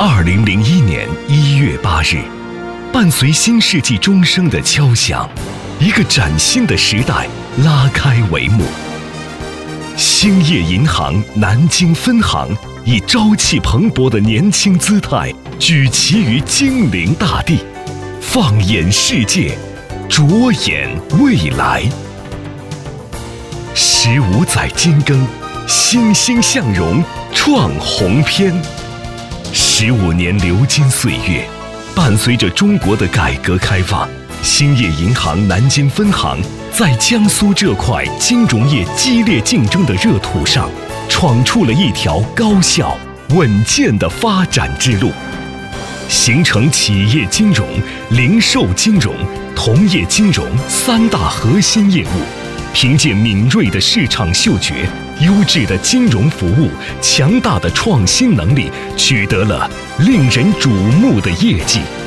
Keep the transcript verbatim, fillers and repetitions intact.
二零零一年一月八日，伴随新世纪钟声的敲响，一个崭新的时代拉开帷幕。兴业银行南京分行以朝气蓬勃的年轻姿态，举旗于精灵大地，放眼世界，着眼未来。十五载金耕，欣欣向荣，创鸿篇。十五年流金岁月，伴随着中国的改革开放，兴业银行南京分行在江苏这块金融业激烈竞争的热土上，闯出了一条高效稳健的发展之路，形成企业金融、零售金融、同业金融三大核心业务。凭借敏锐的市场嗅觉、优质的金融服务、强大的创新能力，取得了令人瞩目的业绩。